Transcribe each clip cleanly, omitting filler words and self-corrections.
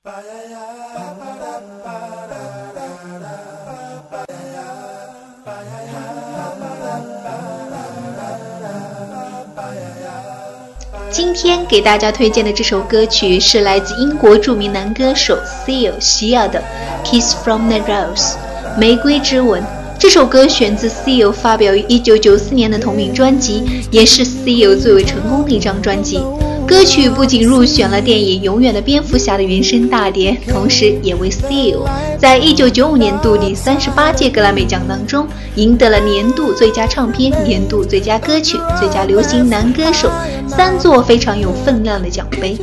今天给大家推荐的这首歌曲是来自英国著名男歌手 Seal 希尔的 Kiss from the Rose 玫瑰之吻。这首歌选自 Seal 发表于1994年的同名专辑，也是 Seal 最为成功的一张专辑。歌曲不仅入选了电影《永远的蝙蝠侠》的原声大碟，同时也为 Seal 在1995年度第38届格莱美奖当中赢得了年度最佳唱片、年度最佳歌曲、最佳流行男歌手3座非常有分量的奖杯。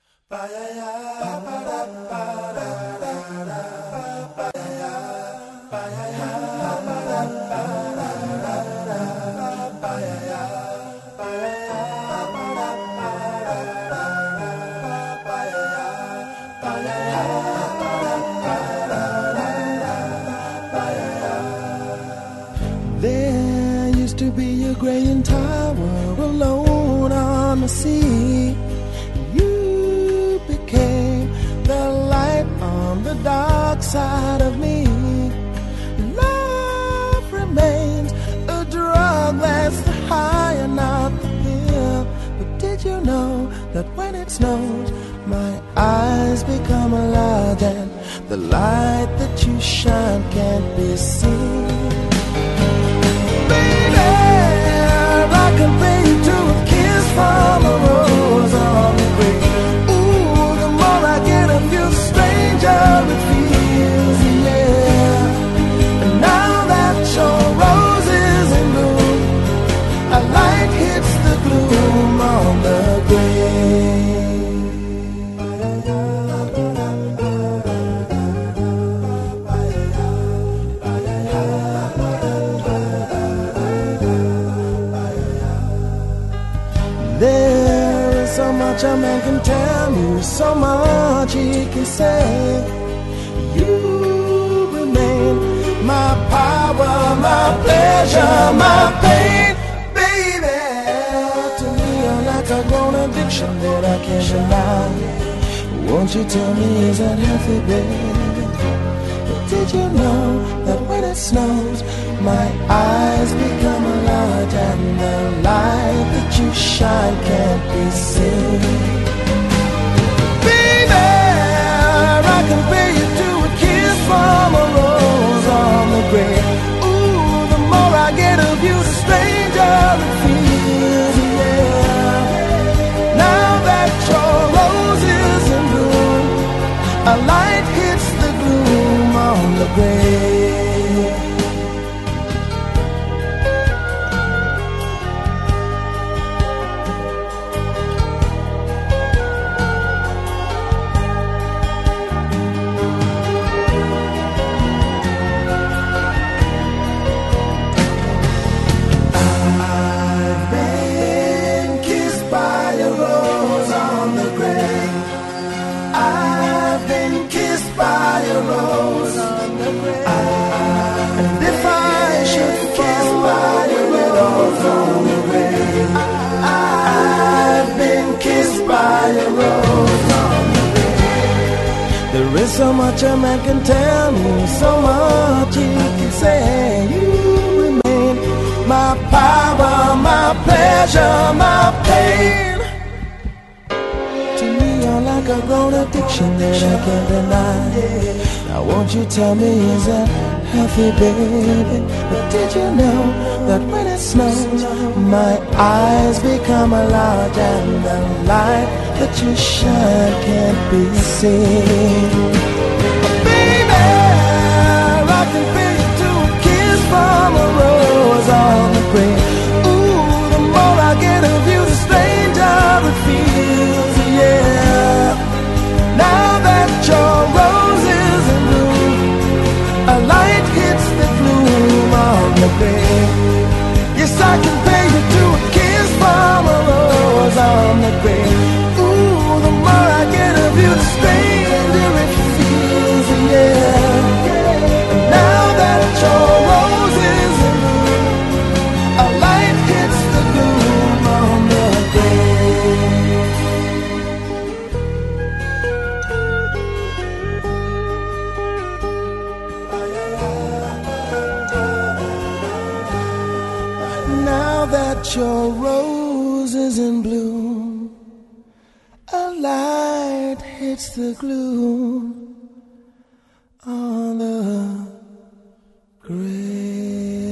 There used to be a graying tower alone on the sea. You became the light on the dark side of me. Love remains a drug that's the high and not the pill. But did you know that when it snows, my eyes become large and the light that you shine can't be seen? I compare you to a kiss from a rose on the grave. Ooh, the more I get of you, the stranger it feels, yeah. And now that your rose is in bloom, a light hits the gloom on the grave. There is so much a man can tell me, so much he can say. You remain my power, my pleasure, my pain, baby. To me you're like a grown addiction that I can't deny. Won't you tell me, is that healthy, baby? But did you know that when it snows, my eyes become large and the light that you shine can't be seen? Baby, I compare you to a kiss from a rose on the grave. Ooh, the more I get of you, the stranger it feels, yeah. Now that your rose is in bloom, a light hits the gloom on the grave. There is so much a man can tell me, so much he can say. You remain my power, my pleasure, my pain. To me you're like a grown addiction that I can't deny. Now won't you tell me, is that healthy, baby? But did you know that when it snows, my eyes become large and the light that you shine can't be seen? Baby, I compare you to a kiss from a rose on the grave. Ooh, the more I get of you, the stranger it feels, yeah. Now that your rose is in bloom, a light hits the gloom on the grave. Yes, I compare you to a kiss from a rose on the grave. Ooh, the more I get of you, the stranger it feels, yeah. And now that your rose is in bloom, a light put your roses in bloom. A light hits the glue on the grave.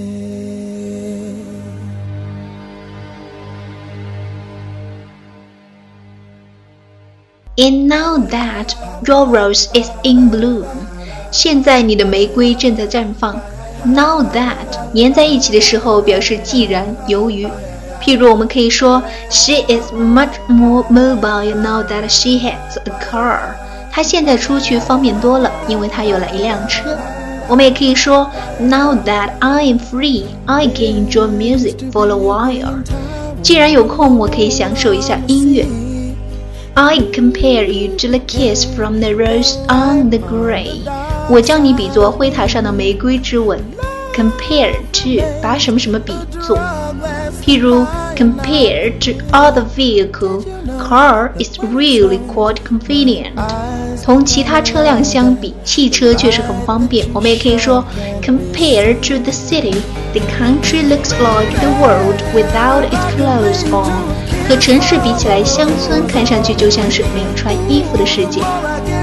And now that your rose is in bloom. 现在你的玫瑰正在绽放。Now that 粘在一起的时候表示既然由于。譬如我们可以说 She is much more mobile now that she has a car. 她现在出去方便多了，因为她有了一辆车。我们也可以说 Now that I am free, I can enjoy music for a while. 既然有空，我可以享受一下音乐。I compare you to the kiss from the rose on the grave. 我将你比作灰塔上的玫瑰之吻。Compare to 把什么什么比作，譬如 Compared to other vehicle, car is really quite convenient. 同其他车辆相比，汽车确实很方便。我们也可以说 Compared to the city, the country looks like the world without its clothes on. 和城市比起来，乡村看上去就像是没有穿衣服的世界。